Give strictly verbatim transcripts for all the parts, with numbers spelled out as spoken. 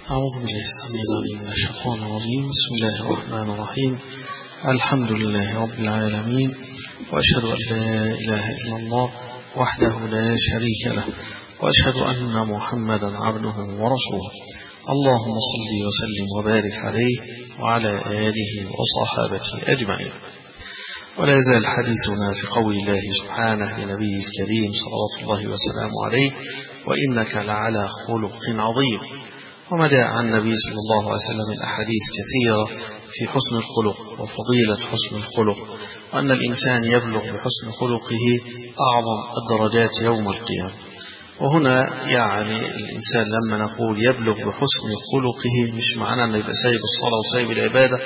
أعوذ بالله السميع العليم من الشيطان الرجيم. بسم الله الرحمن الرحيم. الحمد لله رب العالمين، وأشهد أن لا إله إلا الله وحده لا شريك له، وأشهد أن محمدا عبده ورسوله. اللهم صل وسلم وبارك عليه وعلى آله وصحابته أجمعين. ولا يزال حديثنا في قول الله سبحانه لنبيه الكريم صلوات الله وسلامه عليه: وإنك لعلى خلق عظيم. ومدى عن النبي صلى الله عليه وسلم الأحاديث كثيرة في حسن الخلق وفضيلة حسن الخلق، وأن الإنسان يبلغ بحسن خلقه أعظم الدرجات يوم القيامة. وهنا يعني الإنسان لما نقول يبلغ بحسن خلقه مش معنى أنه يبقى سايب الصلاة وسايب العبادة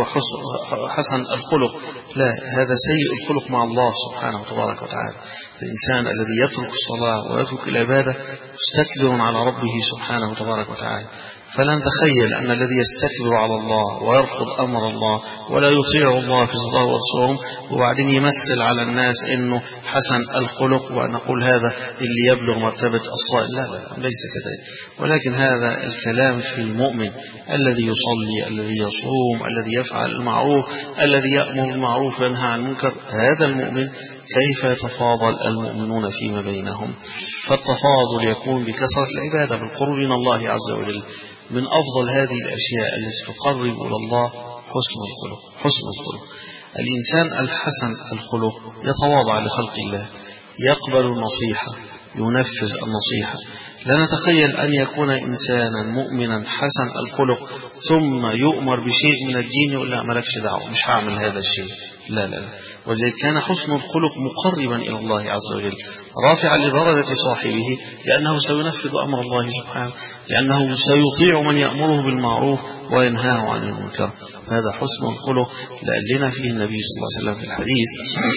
وحسن الخلق، لا، هذا سيء الخلق مع الله سبحانه وتبارك وتعالى. الإنسان الذي يترك الصلاة ويترك العبادة مستكبر على ربه سبحانه وتبارك وتعالى. فلا نتخيل أن الذي يستكبر على الله ويرفض أمر الله ولا يطيع الله في صلاة ورسوله وبعدين يمثل على الناس أنه حسن الخلق ونقول هذا اللي يبلغ مرتبة الصائم، لا لا ليس كذلك. ولكن هذا الكلام في المؤمن الذي يصلي، الذي يصوم، الذي يفعل المعروف، الذي يأمر بالمعروف وينهى عن المنكر. هذا المؤمن كيف يتفاضل المؤمنون فيما بينهم؟ فالتفاضل يكون بكثرة العبادة، بالقرب من الله عز وجل. من أفضل هذه الأشياء التي تقرب إلى الله حسن الخلق. حسن الخلق الإنسان الحسن الخلق يتواضع لخلق الله، يقبل النصيحة، ينفذ النصيحة. لا نتخيل أن يكون إنسانا مؤمنا حسن الخلق ثم يؤمر بشيء من الدين يقول لا مالكش دعوة، مش هعمل هذا الشيء، لا لا لا. وذلك كان حسن الخلق مقربا إلى الله عز وجل، رافعا لدرجة صاحبه، لأنه سينفذ أمر الله سبحانه، لأنه سيطيع من يأمره بالمعروف وينهاه عن المنكر. هذا حسن الخلق لألنا فيه النبي صلى الله عليه وسلم في الحديث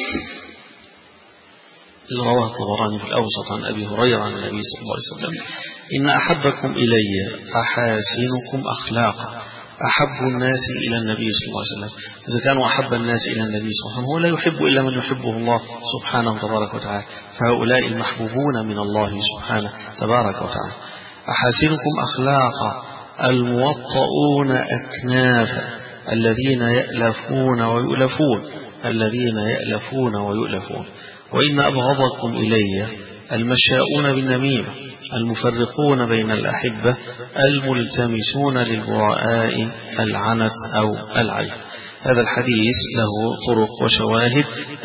اللي رواه الطبراني في الأوسط عن أبي هريرة عن النبي صلى الله عليه وسلم: إن أحبكم إلي أحاسنكم أخلاقا. أحب الناس إلى النبي صلى الله عليه وسلم، إذا كانوا أحب الناس إلى النبي صلى الله عليه وسلم هو لا يحب إلا من يحبه الله سبحانه تبارك وتعالى، فهؤلاء المحبوبون من الله سبحانه تبارك وتعالى. أحاسنكم أخلاقا الموطؤون أكنافا الذين يألفون ويؤلفون الذين يألفون ويؤلفون. وإن أبغضكم إلي المشاؤون بالنميمة المفرقون بين الأحبة الملتمسون للبراء العنت أو العيب. هذا الحديث له طرق وشواهد،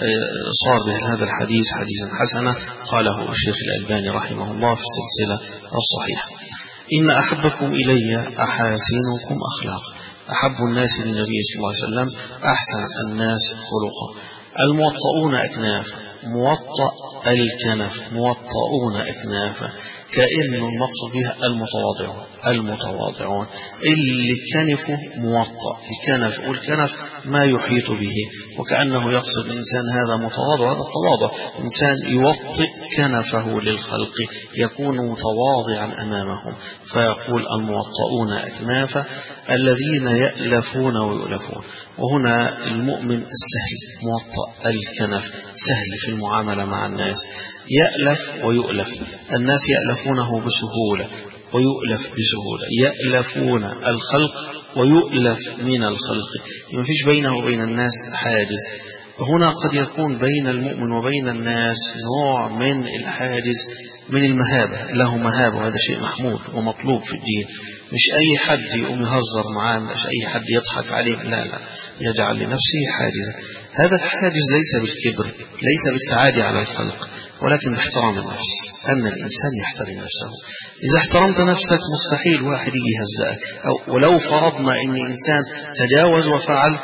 صار به هذا الحديث حديثا حسنا قاله الشيخ الألباني رحمه الله في السلسلة الصحيحة. إن أحبكم إلي أحاسنكم أخلاق. أحب الناس للنبي صلى الله عليه وسلم أحسن الناس خلقا. الموطؤون أكنافا، موطأ الكنف، موطؤون أكنافا، كأن المقصود بها المتواضعون. المتواضعون اللي كنفه موطأ، الكنف، والكنف ما يحيط به، وكأنه يقصد الإنسان هذا متواضع. هذا التواضع إنسان يوطئ كنفه للخلق، يكون متواضعا أمامهم. فيقول الموطؤون أكنافا الذين يألفون ويؤلفون. وهنا المؤمن السهل موطأ الكنف، سهل في المعاملة مع الناس، يألف ويؤلف. الناس يألفونه بسهولة ويؤلف بسهولة، يألفون الخلق ويؤلف من الخلق، ما فيش بينه وبين الناس حاجز. هنا قد يكون بين المؤمن وبين الناس نوع من الحاجز من المهابة، له مهابة، وهذا شيء محمود ومطلوب في الدين. مش أي حد يقوم يهزر معاه، مش أي حد يضحك عليه، لا لا، يجعل لنفسه حاجزا. هذا الحاجز ليس بالكبر، ليس بالتعادي على الخلق، ولكن باحترام النفس، أن الإنسان يحترم نفسه. إذا احترمت نفسك مستحيل واحد يجي يهزأك. أو ولو فرضنا أن إنسان تجاوز وفعل،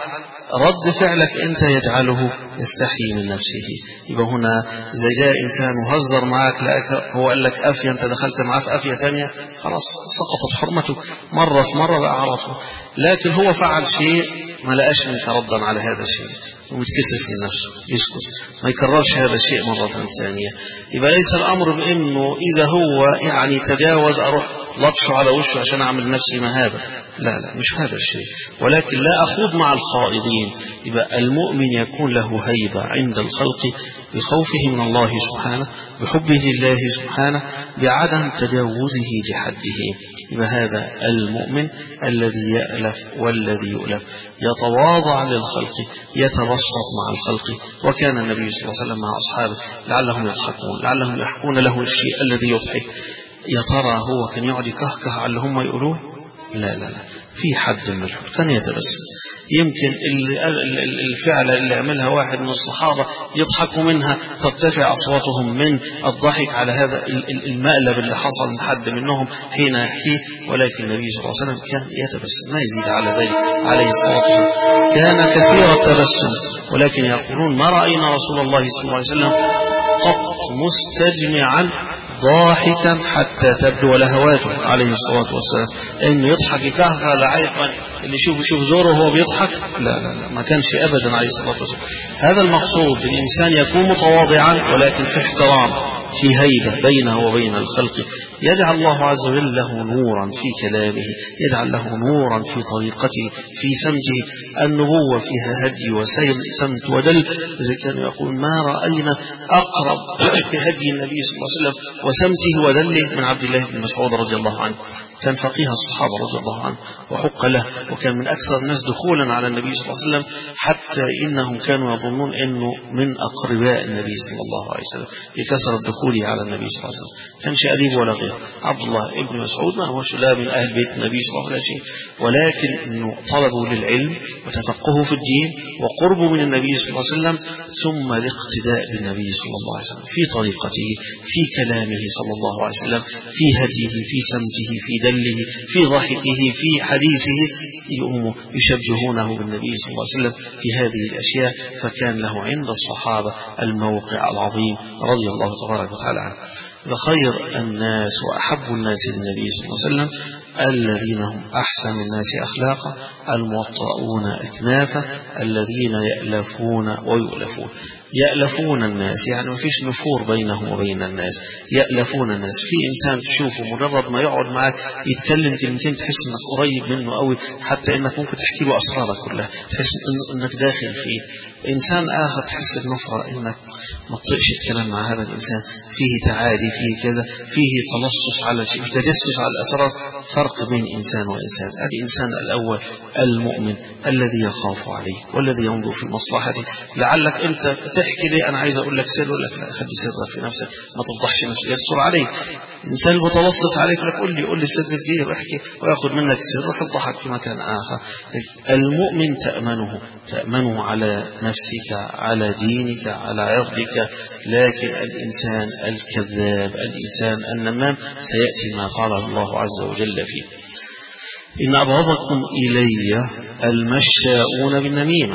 رد فعلك أنت يجعله يستحي من نفسه. يبقى هنا إذا جاء إنسان وهزر معك لأك هو قال لك أفيا، أنت دخلت معه في أفيا ثانية، خلاص سقطت حرمته، مرة في مرة بقى عرفه. لكن هو فعل شيء ما لقاش منك ردا على هذا الشيء ومتكسف من نفسه، يسكت، ما يكررش هذا الشيء مرة ثانية. يبقى ليس الأمر بأنه إذا هو يعني تجاوز أروح لطشه على وشه عشان أعمل نفسي مهابة. لا لا مش هذا الشيء، ولكن لا أخوض مع الخائضين. يبقى المؤمن يكون له هيبة عند الخلق بخوفه من الله سبحانه، بحبه لله سبحانه، بعدم تجاوزه لحده. يبقى هذا المؤمن الذي يألف والذي يؤلف، يتواضع للخلق، يتبسط مع الخلق. وكان النبي صلى الله عليه وسلم مع أصحابه لعلهم يضحكون، لعلهم يحكون له الشيء الذي يضحك. يا ترى هو كان يقعد يكهكه على اللي هم يقولوه؟ لا لا لا، في حد من الحد كان يتبسم. يمكن الفعل اللي عملها واحد من الصحابة يضحكوا منها، ترتفع أصواتهم من الضحك على هذا المقلب اللي حصل من حد منهم حين يحكيه، ولكن النبي صلى الله عليه وسلم كان يتبسم، ما يزيد على ذلك عليه الصلاة والسلام. كان كثير التبسم، ولكن يقولون ما رأينا رسول الله صلى الله عليه وسلم قط مستجمعا ضاحكا حتى تبدو لهواته عليه الصلاة والسلام. إنه يضحك يكهكه على عيقا اللي يشوف يشوف زوره وهو بيضحك، لا لا لا ما كانش أبدا عليه الصلاة والسلام. هذا المقصود، الإنسان يكون متواضعا ولكن في احترام، في هيبة بينه وبين الخلق. يجعل الله عز وجل له نورا في كلامه، يجعل له نورا في طريقته، في سمته. النبوة فيها هدي وسير سمت ودل. إذا كانوا يقول ما رأينا أقرب بهدي النبي صلى الله عليه وسلم وسمته ودله من عبد الله بن مسعود رضي الله عنه. كان فقيه الصحابة رضي الله عنه وحق له، وكان من أكثر الناس دخولا على النبي صلى الله عليه وسلم، حتى إنهم كانوا يظنون أنه من أقرباء النبي صلى الله عليه وسلم لكثرة دخوله على النبي صلى الله عليه وسلم. كانش أديب ولا غير. عبد الله ابن مسعود ما هوش لا من أهل بيت النبي صلى الله عليه وسلم، ولكن أنه طلبوا للعلم وتفقهوا في الدين وقربوا من النبي صلى الله عليه وسلم، ثم الاقتداء بالنبي صلى الله عليه وسلم في طريقته، في كلامه صلى الله عليه وسلم، في هديه، في سمته، في دله، في ضحكه، في حديثه. يؤموا يشبهونه بالنبي صلى الله عليه وسلم في هذه الأشياء. فكان له عند الصحابة الموقع العظيم رضي الله تبارك وتعالى عنه. فخير الناس وأحب الناس للنبي صلى الله عليه وسلم الذين هم أحسن الناس أخلاقا، الموطؤون أكنافا، الذين يألفون ويؤلفون. يألفون الناس يعني ما فيش نفور بينهم وبين الناس، يألفون الناس. في إنسان تشوفه مجرد ما يقعد معك يتكلم كلمتين تحس إنك قريب منه قوي، حتى إنك ممكن تحكي له أسرارك كلها، تحس إنك داخل فيه. إنسان آخر تحس بنفرة إنك ما تطيقش الكلام مع هذا الإنسان، فيه تعادي، فيه كذا، فيه تلصص على شيء، تجسس على الأسرار. فرق بين إنسان وإنسان. الإنسان الأول المؤمن الذي يخاف عليه والذي ينظر في مصلحته. لعلك أنت تحكي لي أنا عايز أقول لك سر، ولا لا خلي سرك في نفسك، ما تفضحش نفسك، يسر عليك. إنسان متلصص عليك لك قل لي قل لي السر كتير، احكي ويأخذ منك السر ويفضحك في مكان آخر. المؤمن تأمنه تأمنه على نفسك، على دينك، على عرضك. لكن الإنسان الكذاب، الإنسان النمام، سيأتي ما قال الله عز وجل فيه: إن أبغضكم إلي المشاؤون بالنميمة.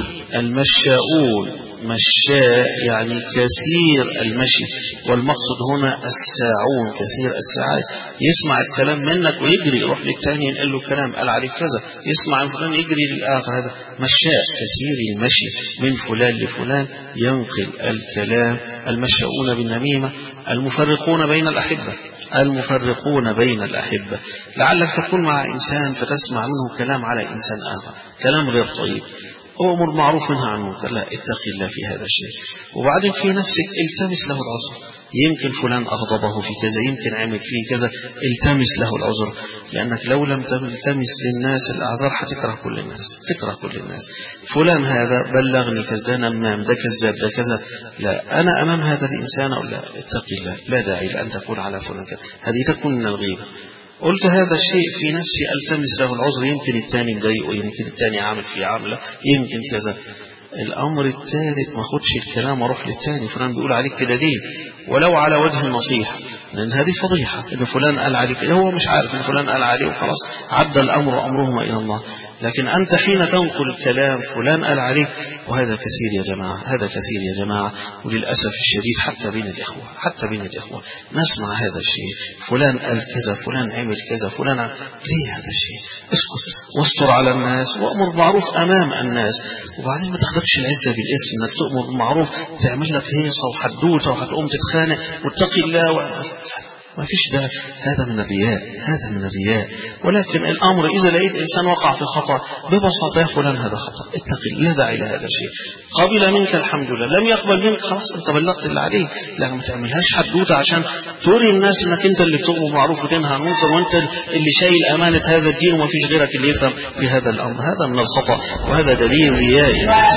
المشاؤون مشاء يعني كثير المشي، والمقصد هنا الساعون، كثير الساعات. يسمع الكلام منك ويجري يروح للتاني ينقل له كلام قال عليك كذا، يسمع عن فلان يجري للآخر. هذا مشاء كثير المشي من فلان لفلان ينقل الكلام. المشاؤون بالنميمة المفرقون بين الأحبة، المفرقون بين الأحبة. لعلك تكون مع إنسان فتسمع منه كلام على إنسان آخر، كلام غير طيب، أمر معروف منها عن منكر، لا اتق الله في هذا الشيء. وبعدين في نفسك التمس له العذر. يمكن فلان أغضبه في كذا، يمكن عمل فيه كذا، التمس له العذر. لأنك لو لم تلتمس للناس الأعذار هتكره كل الناس، تكره كل الناس. فلان هذا بلغني كذا، ده نمام، ده كذاب، ده كذا. لا، أنا أمام هذا الإنسان أقول لا اتق الله، لا داعي لأن تقول على فلان كذا، هذه تكون من الغيبة. قلت هذا الشيء في نفسي التمس له العذر، يمكن الثاني مضايقه، يمكن الثاني عامل فيه عامله، يمكن كذا. الأمر الثالث ما خدش الكلام واروح للثاني فلان بيقول عليك كده ليه، ولو على وجه النصيحة، لأن هذه فضيحة إن فلان قال عليك، هو مش عارف إن فلان قال عليه وخلاص عدى الأمر أمرهما إلى الله. لكن أنت حين تنقل كلام فلان قال عليه، وهذا كثير يا جماعة، هذا كثير يا جماعة. وللأسف الشديد حتى بين الإخوة، حتى بين الإخوة نسمع هذا الشيء، فلان قال كذا، فلان عمل كذا، فلان عمل. ليه هذا الشيء؟ اسكت واستر على الناس وأمر معروف أمام الناس. وبعدين ما تاخدكش العزة بالاسم، انك تؤمر بالمعروف تعمل لك هيصة وحدوتة وهتقوم تتخانق واتقي الله و... ما فيش ده، هذا من الرياء، هذا من الرياء. ولكن الأمر إذا لقيت إنسان وقع في خطأ ببساطة، يا فلان هذا خطأ، اتقي، لا داعي لهذا الشيء، قبل منك الحمد لله، لم يقبل منك خلاص أنت بلغت اللي عليه. لا ما تعملهاش حدوته عشان توري الناس إنك أنت اللي بتؤمر معروف وتنهى عن منكر، وأنت اللي شايل أمانة هذا الدين وما فيش غيرك اللي يفهم في هذا الأمر. هذا من الخطأ وهذا دليل رياء.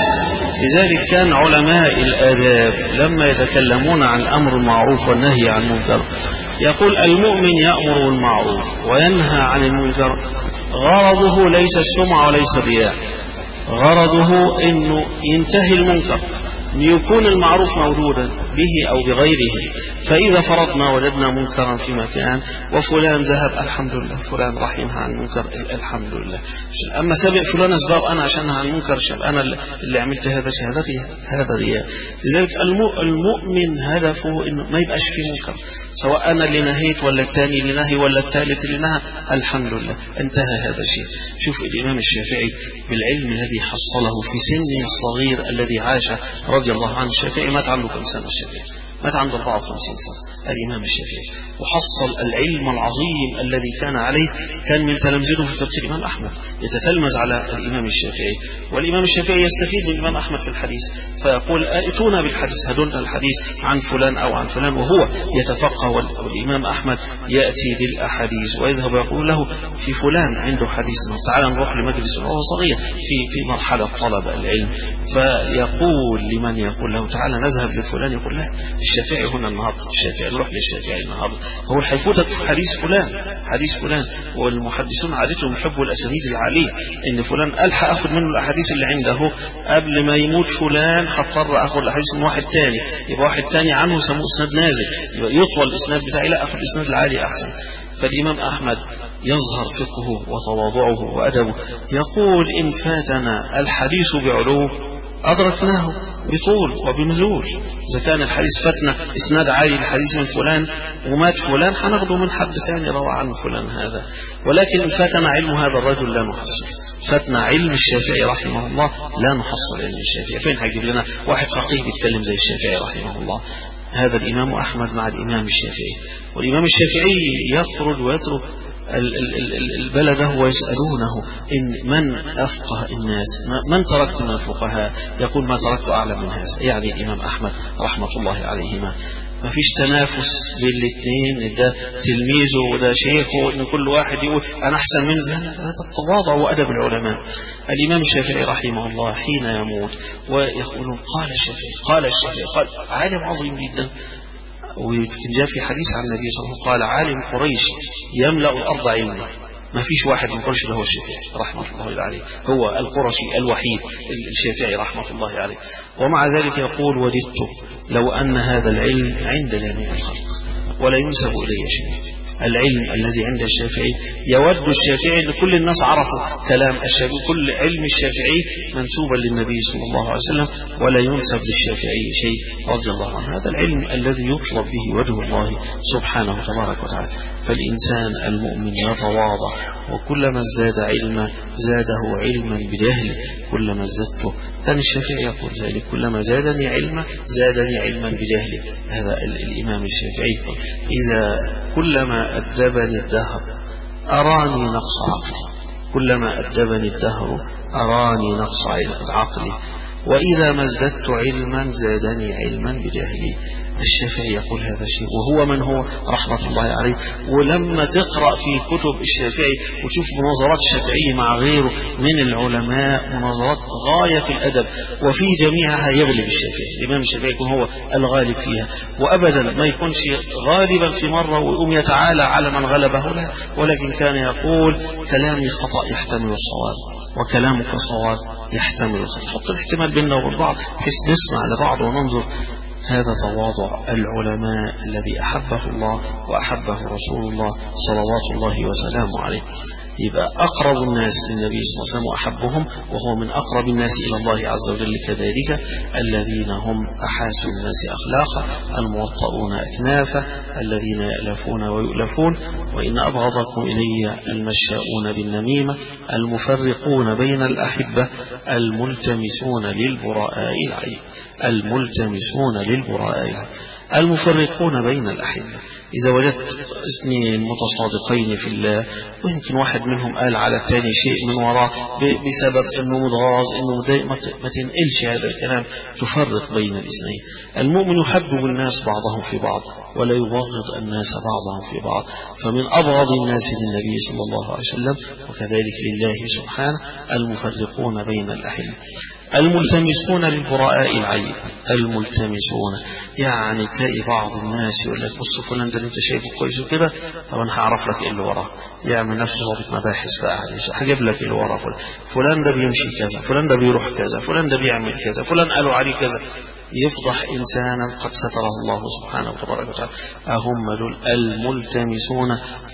لذلك كان علماء الآداب لما يتكلمون عن الأمر المعروف والنهي عن المنكر يقول المؤمن يأمر بالمعروف وينهى عن المنكر، غرضه ليس السمعة وليس الرياء، غرضه إنه ينتهي المنكر، ليكون المعروف موجودا به أو بغيره. فإذا فرضنا وجدنا منكرا في مكان وفلان ذهب، الحمد لله فلان راح ينهى عن المنكر، الحمد لله. أما سبق فلان أسباب أنا عشان أنهى عن المنكر، أنا اللي عملت هذا الشيء، هذا رياء، هذا رياء. لذلك المؤمن هدفه إنه ما يبقاش فيه منكر، سواء أنا اللي نهيت ولا الثاني اللي نهي ولا الثالث اللي نهى، الحمد لله انتهى هذا الشيء. شوف الإمام الشافعي بالعلم الذي حصله في سنه الصغير الذي عاش رضي الله عنه. الشافعي مات عنده كم سنة؟ الشافعي مات عنده أربعة وخمسين سنة الإمام الشافعي، وحصل العلم العظيم الذي كان عليه. كان من تلامذته في فقه الإمام أحمد، يتتلمذ على الإمام الشافعي، والإمام الشافعي يستفيد من الإمام أحمد في الحديث، فيقول ائتونا بالحديث، هدولنا الحديث عن فلان أو عن فلان، وهو يتفقه، والإمام أحمد يأتي بالأحاديث ويذهب ويقول له في فلان عنده حديث، تعال نروح لمجلس وهو صغير في في مرحلة طلب العلم، فيقول لمن يقول له تعال نذهب لفلان، يقول لا الشافعي هنا النهارده، الشافعي نروح للشافعي النهارده، هو هيفوتك في حديث فلان، حديث فلان. والمحدثون عادتهم يحبوا الاسانيد العاليه، ان فلان الحق اخذ منه الاحاديث اللي عنده قبل ما يموت فلان، هضطر اخذ الاحاديث من واحد ثاني، يبقى واحد ثاني عنه يسموه اسناد نازل، يبقى يطول الاسناد بتاعي، لا اخذ الاسناد العالي احسن. فالامام احمد يظهر فقهه وتواضعه وادبه، يقول ان فاتنا الحديث بعلو أدركناه بطول وبنزول. إذا كان الحديث فاتنا إسناد عالي الحديث من فلان ومات فلان، هناخده من حد ثاني روى عنه فلان هذا. ولكن فاتنا علم هذا الرجل لا نحصل، فاتنا علم الشافعي رحمه الله لا نحصل علم الشافعي. فين هيجيب لنا واحد فقيه بيتكلم زي الشافعي رحمه الله؟ هذا الإمام أحمد مع الإمام الشافعي. والإمام الشافعي يخرج ويترك البلده ويسألونه إن من أفقه الناس، من تركت من الفقهاء؟ يقول ما تركت أعلم من هذا، يعني الإمام أحمد رحمة الله عليهما. ما فيش تنافس بين الاثنين، ده تلميذه وده شيخه، وإن كل واحد يقول أنا أحسن منه. هذا التواضع وأدب العلماء. الإمام الشافعي رحمه الله حين يموت ويقولون قال الشافعي قال الشافعي قال، عالم عظيم جدا. وجاء في حديث عن النبي صلى الله عليه وسلم قال عالم قريش يملأ الأرض علما، ما فيش واحد من قريش ده هو الشافعي رحمة الله عليه، هو القرشي الوحيد الشافعي رحمة الله عليه. ومع ذلك يقول وددت لو أن هذا العلم عند جميع الخلق ولا ينسب إليه شيء. العلم الذي عند الشافعي يود الشافعي أن كل الناس عرفوا كلام الشافعي، كل علم الشافعي منسوبا للنبي صلى الله عليه وسلم ولا ينسب للشافعي شيء رضي الله عنه. هذا العلم الذي يطلب به وجه الله سبحانه تبارك وتعالى. فالإنسان المؤمن يتواضع، وكلما ازداد علما زاده علما بجهل، كلما ازددته. كان الشافعي يقول ذلك كلما زادني علما زادني علما بجهل. هذا الإمام الشافعي إذا كلما أدبني الدهر أراني نقص عقلي، كلما أدبني الدهر أراني نقص عقلي، وإذا ما ازددت علما زادني علما بجهلي. الشافعي يقول هذا الشيء، وهو من هو رحمة الله عليه. ولما تقرأ في كتب الشافعي وتشوف مناظرات الشافعي مع غيره من العلماء، مناظرات غاية في الأدب، وفي جميعها يغلب الشافعي. الإمام الشافعي يكون هو الغالب فيها، وأبدا ما يكونش غالبا في مرة ويقوم يتعالى على من غلبه، لا، ولكن كان يقول كلامي خطأ يحتمل الصواب وكلامك صواب يحتمل الخطأ. حط الاحتمال بيننا وبين بعض بحيث نسمع لبعض وننظر. هذا تواضع العلماء الذي أحبه الله وأحبه رسول الله صلوات الله وسلامه عليه. يبقى أقرب الناس للنبي صلى الله عليه وسلم وأحبهم، وهو من أقرب الناس إلى الله عز وجل كذلك الذين هم أحاسن الناس أخلاقا، الموطؤون أكنافا، الذين يألفون ويؤلفون. وإن أبغضكم إلي المشاؤون بالنميمة، المفرقون بين الأحبة، الملتمسون للبراء العيب، الملتمسون للبراء. المفرقون بين الأحبة. إذا وجدت اثنين متصادقين في الله ويمكن واحد منهم قال على الثاني شيء من وراء بسبب أنه متغاظ أنه مضايق، ما تنقلش هذا الكلام، تفرق بين الاثنين. المؤمن يحبب الناس بعضهم في بعض ولا يبغض الناس بعضهم في بعض. فمن أبغض الناس للنبي صلى الله عليه وسلم وكذلك لله سبحانه المفرقون بين الأحبة. الملتمسون للبراء العيب. الملتمسون يعني تلاقي بعض الناس يقول لك بص فلان ده انت شايفه كويس وكده، طب انا هعرف لك ايه اللي وراه، يعمل نفسه ضابط مباحث بقى، هجيب لك اللي وراه، فلان فلان ده بيمشي كذا، فلان ده بيروح كذا، فلان ده بيعمل كذا، فلان قالوا عليه كذا. يفضح إنسانا قد ستره الله سبحانه وتبارك وتعالى. أهم دول الملتمسون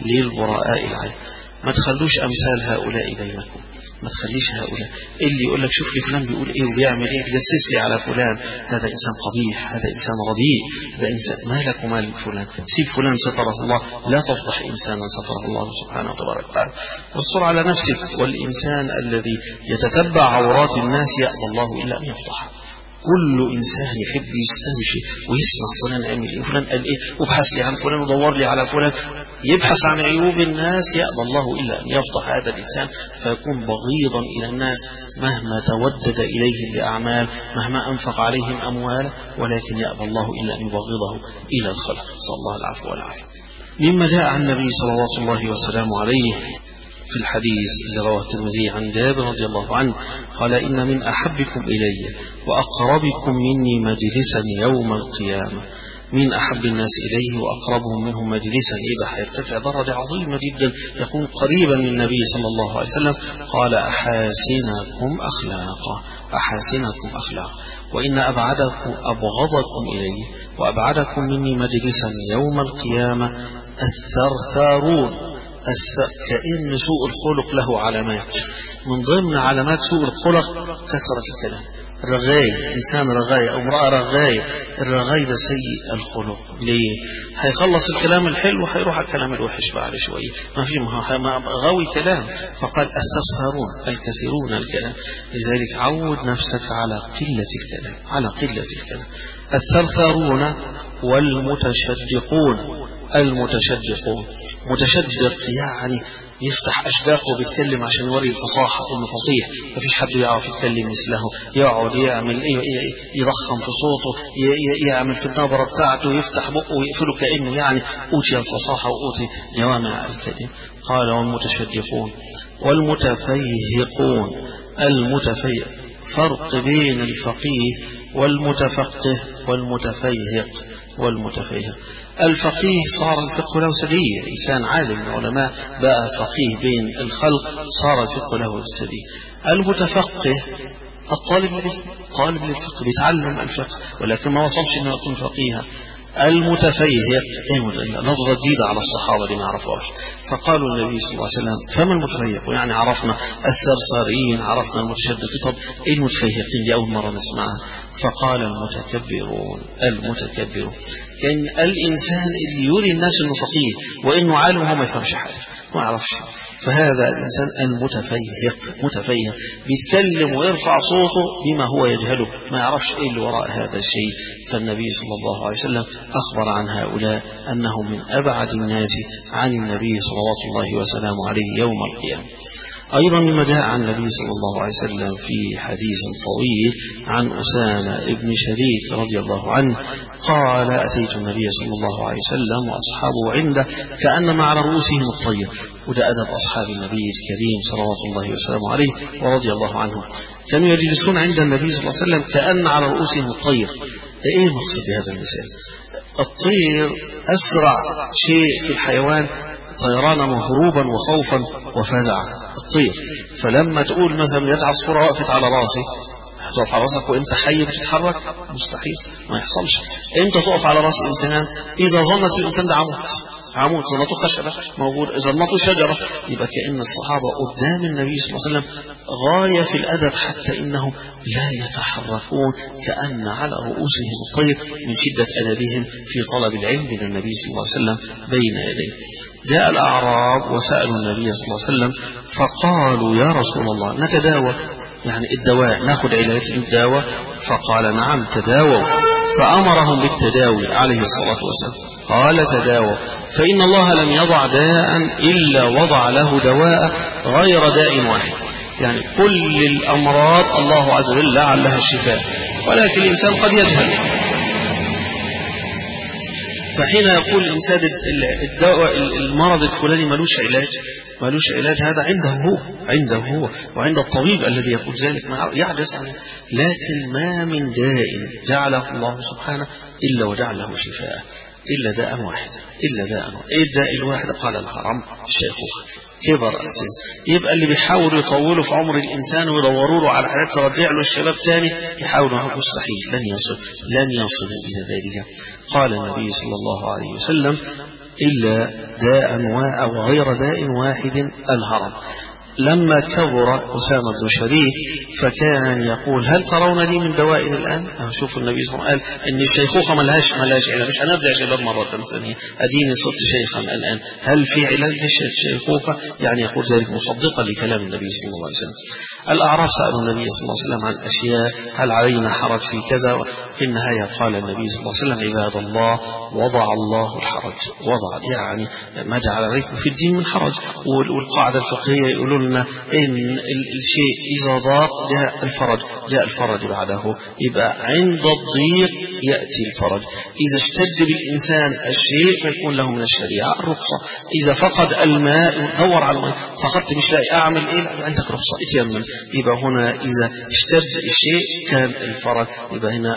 للبراء العيب. ما تخلوش أمثال هؤلاء بينكم، ما تخليش هؤلاء اللي يقول لك شوف لي فلان بيقول ايه وبيعمل ايه، تجسس لي على فلان، هذا انسان قبيح، هذا انسان رديء، هذا انسان مالك ومال فلان، سيب فلان ستره الله. لا تفضح انسانا ستره الله سبحانه وتبارك وتعالى. واستر على نفسك. والانسان الذي يتتبع عورات الناس يأبى الله الا ان يفضحه. كل إنسان يحب يستنشي ويسمع فلان عمل إيه وفلان قال إيه وابحث لي عن فلان ودور لي على فلان، يبحث عن عيوب الناس، يأبى الله إلا أن يفضح هذا الإنسان فيكون بغيضا إلى الناس مهما تودد إليهم بأعمال، مهما أنفق عليهم أموال، ولكن يأبى الله إلا أن يبغضه إلى الخلق. صلى الله العفو والعافية. مما جاء عن النبي صلوات الله وسلامه عليه في الحديث الذي رواه الترمذي عن جابر رضي الله عنه قال إن من أحبكم إلي وأقربكم مني مجلسا يوم القيامة. من أحب الناس إليه وأقربهم منهم مجلسا، إذا حيرتفع درجة عظيمة جدا يكون قريبا من النبي صلى الله عليه وسلم. قال أحاسنكم أخلاقا. أحاسنكم أخلاقا. وإن أبعدكم أبغضكم إلي وأبعدكم مني مجلسا يوم القيامة الثرثارون. كأن سوء الخلق له علامات، من ضمن علامات سوء الخلق كثرة الكلام. رغاية، إنسان رغاية أو امرأة رغاية. الرغاية ده سيء الخلق. ليه؟ هيخلص الكلام الحلو وهيروح الكلام الوحش بعد شوية، ما في ما غاوي كلام. فقال الثرثارون الكثيرون الكلام. لذلك عود نفسك على قلة الكلام، على قلة الكلام. الثرثارون والمتشدقون. المتشدقون، متشدق يعني يفتح أشداقه وبيتكلم عشان يوري الفصاحة إنه فصيح، مفيش حد يعرف يتكلم مثله. يقعد يعمل إيه، يضخم في صوته، يعمل في النبرة بتاعته، يفتح بقه ويقفله كأنه يعني أوتي الفصاحة وأوتي جوامع الكلم. قال والمتشدقون والمتفيهقون. المتفيهق فرق بين الفقيه والمتفقه والمتفيهق. والمتفيهق الفقيه صار الفقه له سجية، إنسان عالم من العلماء بقى فقيه بين الخلق صار الفقه له سجية. المتفقه الطالب طالب للفقه بيتعلم الفقه ولكن ما وصلش انه يكون فقيها. المتفيهق لفظة جديدة على الصحابة دي ما عرفوهاش. فقالوا النبي صلى الله عليه وسلم فما المتفيهق؟ يعني عرفنا السرسارين، عرفنا المتشدقين، طب ايه المتفيهقين دي أول مرة نسمعها. فقال المتكبرون. المتكبرون كان الإنسان اللي يري الناس انه فقيه وانه عالم وهو ما يفهمش حاجة، ما يعرفش. فهذا الإنسان المتفيهق، متفيهق بيتكلم ويرفع صوته بما هو يجهله، ما يعرفش ايه اللي وراء هذا الشيء. فالنبي صلى الله عليه وسلم أخبر عن هؤلاء أنهم من أبعد الناس عن النبي صلوات الله وسلامه عليه يوم القيامة. أيضا مما جاء عن النبي صلى الله عليه وسلم في حديث طويل عن أسامة بن شريك رضي الله عنه قال أتيت النبي صلى الله عليه وسلم وأصحابه عنده كأنما على رؤوسهم الطير. وده أدب أصحاب النبي الكريم صلوات الله وسلامه عليه ورضي الله عنهم، كانوا يجلسون عند النبي صلى الله عليه وسلم كأن على رؤوسهم الطير. إيه المقصد بهذا المثال؟ الطير أسرع شيء في الحيوان طيرانا وهروبا وخوفا وفزعا الطير. فلما تقول مثلا يد عصفورة وقفت على راسي، هتقف على راسك وانت حي بتتحرك؟ مستحيل، ما يحصلش. انت تقف على راس انسان اذا ظنت الانسان ده عمود عمود ظنته خشبة موجود، اذا ظنته شجرة. يبقى كأن الصحابة قدام النبي صلى الله عليه وسلم غاية في الأدب حتى إنهم لا يتحركون كأن على رؤوسهم الطير من شدة أدبهم في طلب العلم من النبي صلى الله عليه وسلم بين يديه. جاء الأعراب وسألوا النبي صلى الله عليه وسلم فقالوا يا رسول الله نتداوى، يعني الدواء ناخذ علاج الدواء. فقال نعم تداووا فأمرهم بالتداوي عليه الصلاة والسلام. قال تداووا فإن الله لم يضع داء إلا وضع له دواء غير داء واحد. يعني كل الأمراض الله عز وجل جعل لها الشفاء، ولكن الإنسان قد يجهل. فحين يقول الإنسان الدواء المرض الفلاني ملوش علاج ملوش علاج هذا عنده هو عنده هو وعند الطبيب الذي يقول ذلك يعجز عنه. لكن ما من داء جعله الله سبحانه إلا وجعل له شفاء إلا داء واحد إلا داء واحد. إيه الداء الواحد؟ قال الحرام الشيخوخة كبر السن. يبقى اللي بيحاولوا يطولوا في عمر الإنسان ويدوروا له على حاجات ترجع له الشباب تاني يحاولوا، مستحيل لن يصل لن يصلوا إلى ذلك. قال النبي صلى الله عليه وسلم إلا داء أو غير داء واحد الهرم. لما كبر أسامة بن شريك فكان يقول هل ترون لي من دواء الآن؟ شوف النبي صلى الله عليه وسلم قال إن الشيخوخة ملهاش ملهاش علاج، مش هنرجع شباب مرة ثانية، أديني صرت شيخا الآن، هل في علاج للشيخوخة؟ يعني يقول ذلك مصدقا لكلام النبي صلى الله عليه وسلم. الأعراب سألوا النبي صلى الله عليه وسلم عن أشياء، هل علينا حرج في كذا؟ في النهاية قال النبي صلى الله عليه وسلم عباد الله وضع الله الحرج، وضع يعني ما جعل عليكم في الدين من حرج. والقاعدة الفقهية يقولون إن الشيء إذا ضاق جاء الفرج جاء الفرج بعده، يبقى عند الضيق يأتي الفرج. إذا اشتد بالإنسان الشيء فيكون له من الشريعة الرخصة. إذا فقد الماء دور على الماء، فقدت مش لاقي أعمل إيه؟ عندك رخصة اتيمم. يبقى هنا إذا اشتد الشيء كان الفرج، يبقى هنا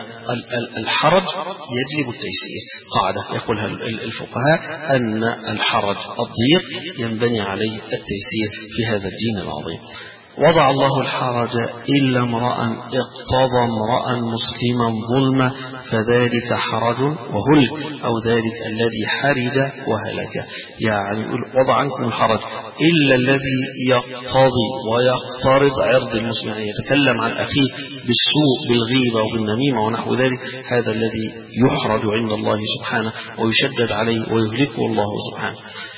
الحرج يجلب التيسير. قاعدة يقولها الفقهاء أن الحرج الضيق ينبني عليه التيسير في هذا الدين العظيم. وضع الله الحرج إلا امرأ اقتضى امرأ مسلما ظلما فذلك حرج وهلك، أو ذلك الذي حرج وهلك. يعني وضع عنكم الحرج إلا الذي يقتضي ويقترض عرض المسلم، يعني يتكلم عن أخيه بالسوء بالغيبة وبالنميمة ونحو ذلك، هذا الذي يحرج عند الله سبحانه ويشدد عليه ويهلكه الله سبحانه.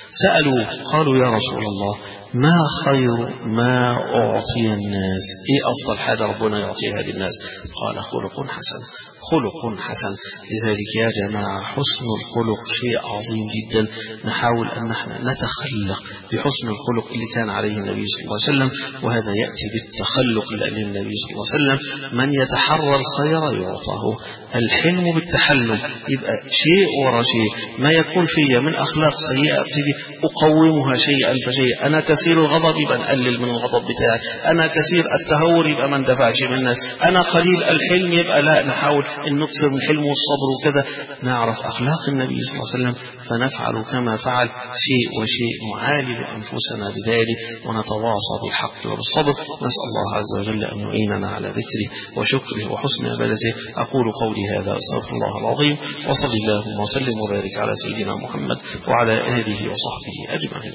سألوا قالوا يا رسول الله ما خير ما أعطي الناس؟ إيه أفضل حاجة ربنا يعطيها للناس؟ قال خلق حسن. خلق حسن. لذلك يا جماعة حسن الخلق شيء عظيم جدا، نحاول أن نحن نتخلق بحسن الخلق اللي كان عليه النبي صلى الله عليه وسلم، وهذا يأتي بالتخلق لأن النبي صلى الله عليه وسلم من يتحرى الخير يعطاه. الحلم بالتحلم، يبقى شيء ورا شيء. ما يكون فيا من أخلاق سيئة ابتدي أقومها شيئا فشيئا. أنا كثير الغضب يبقى نقلل من الغضب بتاعي، أنا كثير التهور يبقى ما ندفعش منك، أنا قليل الحلم يبقى لا نحاول أن نكثر من الحلم والصبر وكذا. نعرف أخلاق النبي صلى الله عليه وسلم فنفعل كما فعل شيء وشيء، نعالج أنفسنا بذلك ونتواصى بالحق وبالصبر. نسأل الله عز وجل أن يعيننا على ذكره وشكره وحسن عبادته. أقول قولي هذا أستغفر الله العظيم، وصلى اللهم وسلم وبارك على سيدنا محمد وعلى آله وصحبه أجمعين.